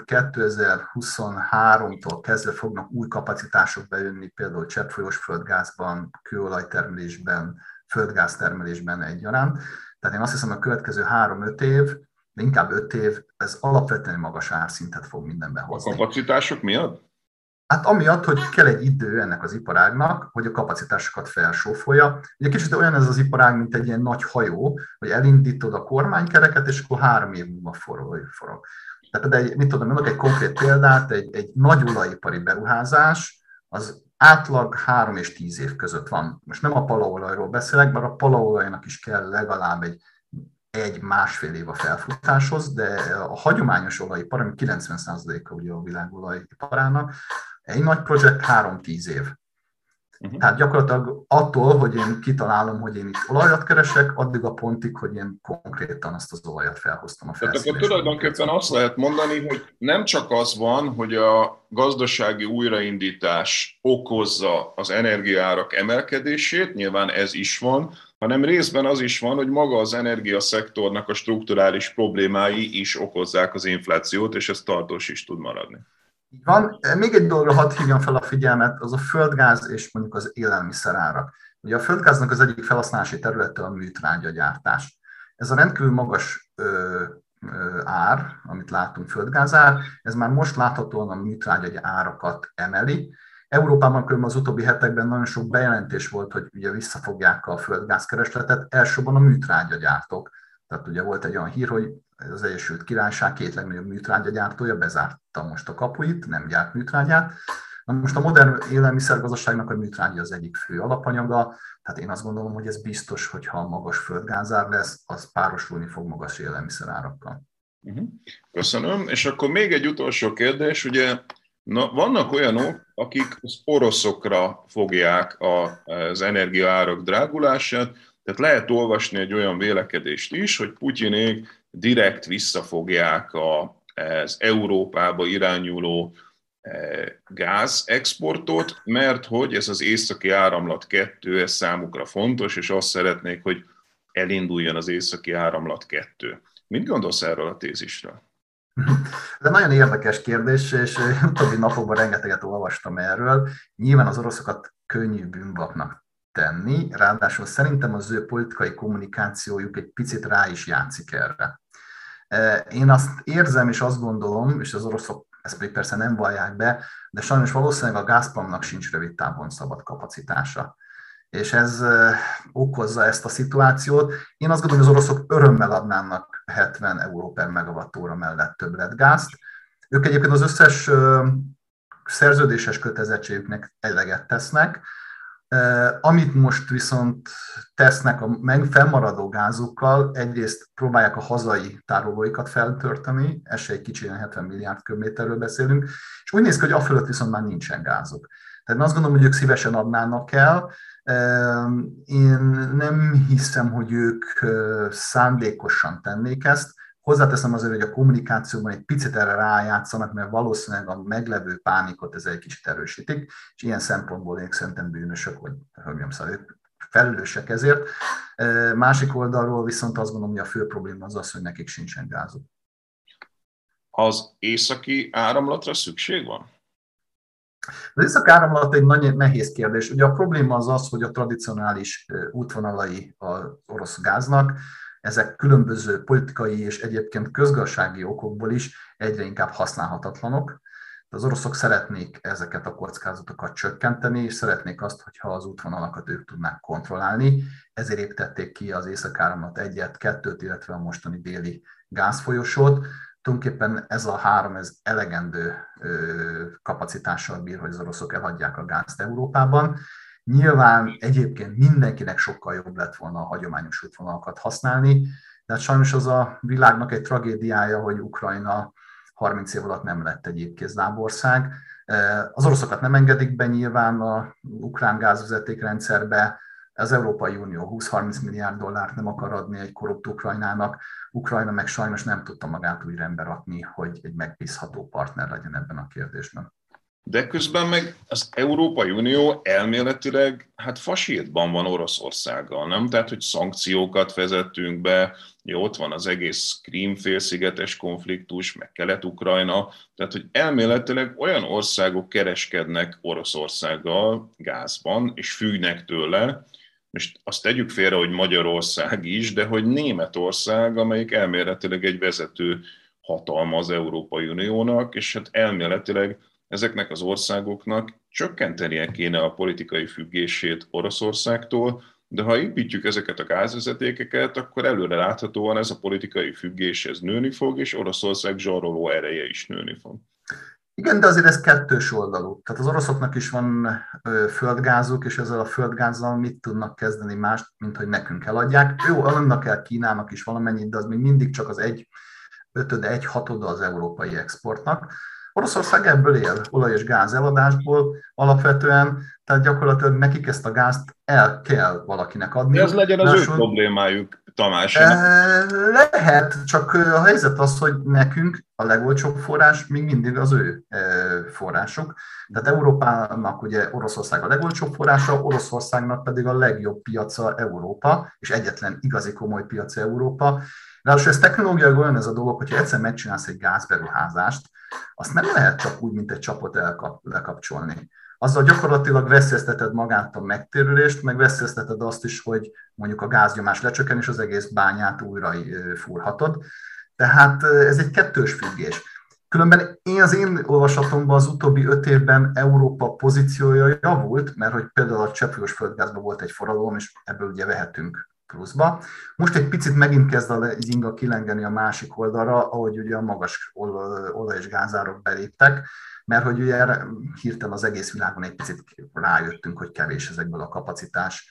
kétezer-huszonháromtól kezdve fognak új kapacitások bejönni, például cseppfolyós földgázban, kőolajtermelésben, földgáztermelésben egyaránt. Tehát én azt hiszem, hogy a következő három-öt év, de inkább öt év, ez alapvetően magas árszintet fog mindenben hozni. A kapacitások miatt? Hát amiatt, hogy kell egy idő ennek az iparágnak, hogy a kapacitásokat felsófolja. Ugye kicsit olyan ez az iparág, mint egy ilyen nagy hajó, hogy elindítod a kormánykereket, és akkor három év múlva forog. Tehát egy, mit tudom, mondok egy konkrét példát, egy, egy nagy olajipari beruházás, az átlag három és tíz év között van. Most nem a palaolajról beszélek, bár a palaolajnak is kell legalább egy egy-másfél év a felfutáshoz, de a hagyományos olajipar, ami kilencven százaléka ugye a világolajiparának, egy nagy projekt három-tíz év. Uh-huh. Tehát gyakorlatilag attól, hogy én kitalálom, hogy én itt olajat keresek, addig a pontig, hogy én konkrétan azt az olajat felhoztam a felszínre. Tehát akkor tulajdonképpen azt lehet mondani, hogy nem csak az van, hogy a gazdasági újraindítás okozza az energiaárak emelkedését, nyilván ez is van, hanem részben az is van, hogy maga az energiaszektornak a strukturális problémái is okozzák az inflációt, és ez tartós is tud maradni. Így van. Még egy dologra hadd hívjam fel a figyelmet, az a földgáz és mondjuk az élelmiszerárak. Ugye a földgáznak az egyik felhasználási területe a műtrágyagyártás. Ez a rendkívül magas ö, ö, ár, amit látunk, földgázár, ez már most láthatóan a műtrágyagy árakat emeli. Európában különben az utóbbi hetekben nagyon sok bejelentés volt, hogy ugye visszafogják a földgázkeresletet, elsősorban a műtrágyagyártók. Tehát ugye volt egy olyan hír, hogy az Egyesült Királyság két legnagyobb műtrágyagyártója bezárta most a kapuit, nem gyárt műtrágyát. Na most a modern élelmiszergazdaságnak a műtrágya az egyik fő alapanyaga, tehát én azt gondolom, hogy ez biztos, hogy ha magas földgázár lesz, az párosulni fog magas élelmiszerárakkal. Köszönöm. És akkor még egy utolsó kérdés, ugye na, vannak olyanok, akik az oroszokra fogják az energiaárak drágulását, tehát lehet olvasni egy olyan vélekedést is, hogy Putyinék direkt visszafogják az Európába irányuló gázexportot, mert hogy ez az északi áramlat kettő, ez számukra fontos, és azt szeretnék, hogy elinduljon az északi áramlat kettő. Mit gondolsz erről a tézisről? Ez nagyon érdekes kérdés, és utóbbi napokban rengeteget olvastam erről. Nyilván az oroszokat könnyű bűnbaknak tenni, ráadásul szerintem az ő politikai kommunikációjuk egy picit rá is játszik erre. Én azt érzem, és azt gondolom, és az oroszok ezt pedig persze nem vallják be, de sajnos valószínűleg a Gazpromnak sincs rövid távon szabad kapacitása. És ez okozza ezt a szituációt. Én azt gondolom, hogy az oroszok örömmel adnának hetven euró per megawattóra mellett többletgázt. Ők egyébként az összes szerződéses kötelezettségüknek eleget tesznek. Amit most viszont tesznek a fennmaradó gázukkal, egyrészt próbálják a hazai tárolóikat feltölteni, ez se egy kicsi, hetven milliárd köbméterről beszélünk, és úgy néz ki, hogy afölött viszont már nincsen gázuk. Tehát én azt gondolom, hogy ők szívesen adnának el. Én nem hiszem, hogy ők szándékosan tennék ezt. Hozzáteszem azért, hogy a kommunikációban egy picit erre rájátszanak, mert valószínűleg a meglevő pánikot ez egy kicsit erősítik, és ilyen szempontból én szerintem bűnösök, hogy hölgyem szóval ők felelősek ezért. Másik oldalról viszont azt gondolom, hogy a fő probléma az az, hogy nekik sincsen gázuk. Az északi áramlatra szükség van? Az északi áramlat egy nagyon nehéz kérdés. Ugye a probléma az az, hogy a tradicionális útvonalai az orosz gáznak, ezek különböző politikai és egyébként közgazdasági okokból is egyre inkább használhatatlanok. Az oroszok szeretnék ezeket a kockázatokat csökkenteni, és szeretnék azt, hogyha az útvonalakat ők tudnák kontrollálni. Ezért építették ki az Északi Áramlat egyet, kettőt, illetve a mostani déli gázfolyosót. Tulajdonképpen ez a három ez elegendő kapacitással bír, hogy az oroszok eladják a gázt Európában. Nyilván egyébként mindenkinek sokkal jobb lett volna a hagyományos útvonalakat használni, de hát sajnos az a világnak egy tragédiája, hogy Ukrajna harminc év alatt nem lett egy épkézlábország. Az oroszokat nem engedik be nyilván a ukrán gázvezetékrendszerbe, az Európai Unió húsz-harminc milliárd dollárt nem akar adni egy korrupt Ukrajnának, Ukrajna meg sajnos nem tudta magát úgy rendbe rakni, hogy egy megbízható partner legyen ebben a kérdésben. De közben meg az Európai Unió elméletileg hát fasírtban van Oroszországgal, nem? Tehát, hogy szankciókat vezettünk be, jó, ott van az egész Krím-félszigetes konfliktus, meg Kelet-Ukrajna, tehát, hogy elméletileg olyan országok kereskednek Oroszországgal gázban, és függnek tőle, most azt tegyük félre, hogy Magyarország is, de hogy Németország, amelyik elméletileg egy vezető hatalma az Európai Uniónak, és hát elméletileg ezeknek az országoknak csökkentenie kéne a politikai függését Oroszországtól, de ha építjük ezeket a gázvezetékeket, akkor előre láthatóan ez a politikai függés ez nőni fog, és Oroszország zsaroló ereje is nőni fog. Igen, de azért ez kettős oldalú. Tehát az oroszoknak is van földgázuk, és ezzel a földgázzal mit tudnak kezdeni mást, mint hogy nekünk eladják. Jó, annak el Kínának is valamennyit, de az még mindig csak az egy ötöde, egy hatoda az európai exportnak. Oroszország ebből él, olaj és gáz eladásból alapvetően, tehát gyakorlatilag nekik ezt a gázt el kell valakinek adni. De ez legyen az Másul... ő problémájuk, Tamás. Lehet, csak a helyzet az, hogy nekünk a legolcsóbb forrás még mindig az ő forrásuk. Tehát Európának ugye Oroszország a legolcsóbb forrása, Oroszországnak pedig a legjobb piaca Európa, és egyetlen igazi komoly piaca Európa. Ráadásul ez technológiailag olyan ez a dolog, hogyha egyszer megcsinálsz egy gázberuházást, azt nem lehet csak úgy, mint egy csapot elkap, lekapcsolni. Azzal gyakorlatilag veszélyezteted magát a megtérülést, meg veszélyezteted azt is, hogy mondjuk a gáznyomás lecsökken, és az egész bányát újra fúrhatod. Tehát ez egy kettős függés. Különben én az én olvasatomban az utóbbi öt évben Európa pozíciója javult, mert hogy például a cseppfolyós földgázban volt egy forradalom, és ebből ugye vehetünk pluszba. Most egy picit megint kezd az inga kilengeni a másik oldalra, ahogy ugye a magas olaj- és gázárak beléptek, mert hogy ugye hirtelen az egész világon egy picit rájöttünk, hogy kevés ezekből a kapacitás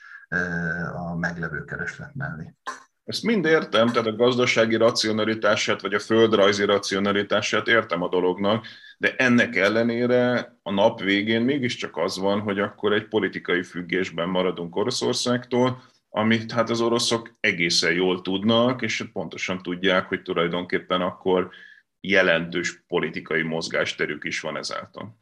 a meglevő kereslet mellé. Ezt mind értem, tehát a gazdasági racionalitását, vagy a földrajzi racionalitását értem a dolognak, de ennek ellenére a nap végén mégiscsak az van, hogy akkor egy politikai függésben maradunk Oroszországtól, amit hát az oroszok egészen jól tudnak, és pontosan tudják, hogy tulajdonképpen akkor jelentős politikai mozgásterük is van ezáltal.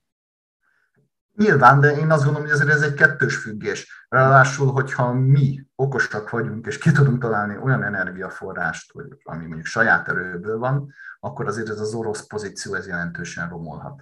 Nyilván, de én azt gondolom, hogy azért ez egy kettős függés. Ráadásul, hogyha mi okosak vagyunk, és ki tudunk találni olyan energiaforrást, hogy ami mondjuk saját erőből van, akkor azért ez az orosz pozíció ez jelentősen romolhat.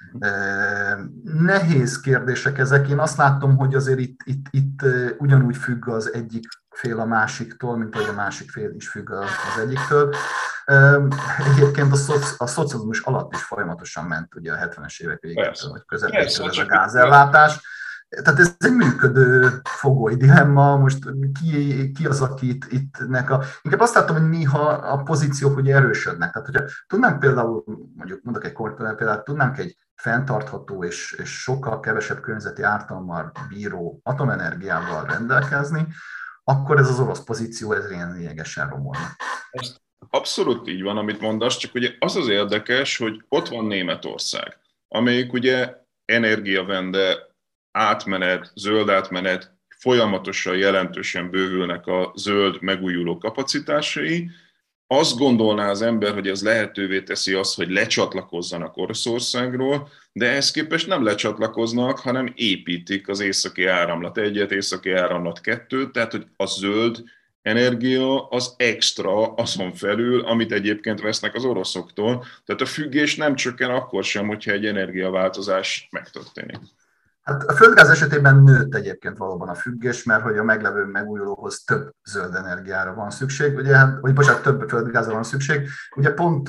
Nehéz kérdések ezek. Én azt látom, hogy azért itt, itt, itt ugyanúgy függ az egyik fél a másiktól, mint hogy a másik fél is függ az egyiktől. Egyébként a, szoci, a szocializmus alatt is folyamatosan ment ugye a hetvenes évek végétől, vagy közepétől ez a gázellátás. Tehát ez egy működő fogói dilemma, most ki, ki az, aki itt, itt nek a... Inkább azt látom, hogy néha a pozíciók ugye erősödnek. Tehát, hogyha tudnánk például, mondjuk mondok egy korrekt példát, tudnánk egy fenntartható és, és sokkal kevesebb környezeti ártalommal bíró atomenergiával rendelkezni, akkor ez az orosz pozíció ez lényegesen romolna. Abszolút így van, amit mondasz, csak ugye az az érdekes, hogy ott van Németország, amelyik ugye energiavende, átmenet, zöld átmenet, folyamatosan jelentősen bővülnek a zöld megújuló kapacitásai. Azt gondolná az ember, hogy ez lehetővé teszi azt, hogy lecsatlakozzanak Oroszországról, de ehhez képest nem lecsatlakoznak, hanem építik az északi áramlat egyet, északi áramlat kettőt, tehát hogy a zöld energia az extra azon felül, amit egyébként vesznek az oroszoktól. Tehát a függés nem csökken akkor sem, hogyha egy energiaváltozás megtörténik. Hát a földgáz esetében nőtt egyébként valóban a függés, mert hogy a meglevő megújulóhoz több zöld energiára van szükség, ugye, vagy bocsánat, több földgázra van szükség. Ugye pont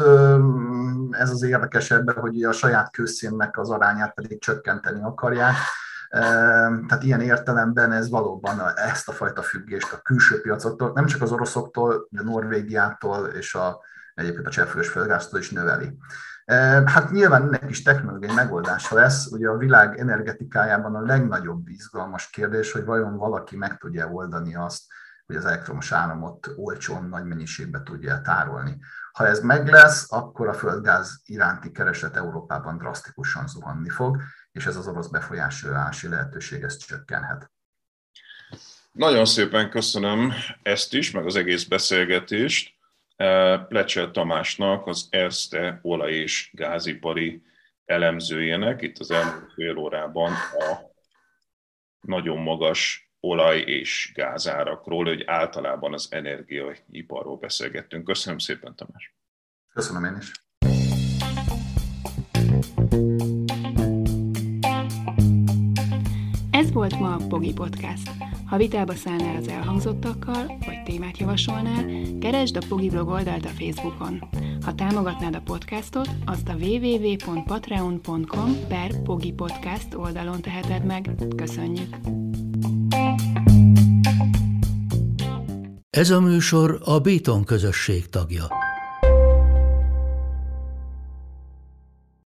ez az érdekes ebben, hogy a saját kőszénnek az arányát pedig csökkenteni akarják. Tehát ilyen értelemben ez valóban ezt a fajta függést a külső piacoktól, nem csak az oroszoktól, de Norvégiától és a, egyébként a cseppfolyós földgáztól is növeli. Hát nyilván ennek is technológiai megoldása lesz. Ugye a világ energetikájában a legnagyobb izgalmas kérdés, hogy vajon valaki meg tudja oldani azt, hogy az elektromos áramot olcsón, nagy mennyiségbe tudja tárolni. Ha ez meg lesz, akkor a földgáz iránti kereslet Európában drasztikusan zuhanni fog, és ez az orosz befolyásolási lehetőség ezt csökkenhet. Nagyon szépen köszönöm ezt is, meg az egész beszélgetést. Plecser Tamásnak, az Erste olaj- és gázipari elemzőjének. Itt az elmúlt fél órában a nagyon magas olaj- és gázárakról, hogy általában az energiaiparról beszélgettünk. Köszönöm szépen, Tamás. Köszönöm én is. Ez volt ma a Pogi Podcast. Ha vitába szállnál az elhangzottakkal, vagy témát javasolnál, keresd a Pogi blog oldalt a Facebookon. Ha támogatnád a podcastot, azt a double-u double-u double-u pont patreon pont com per Pogi Podcast oldalon teheted meg. Köszönjük! Ez a műsor a Béton közösség tagja.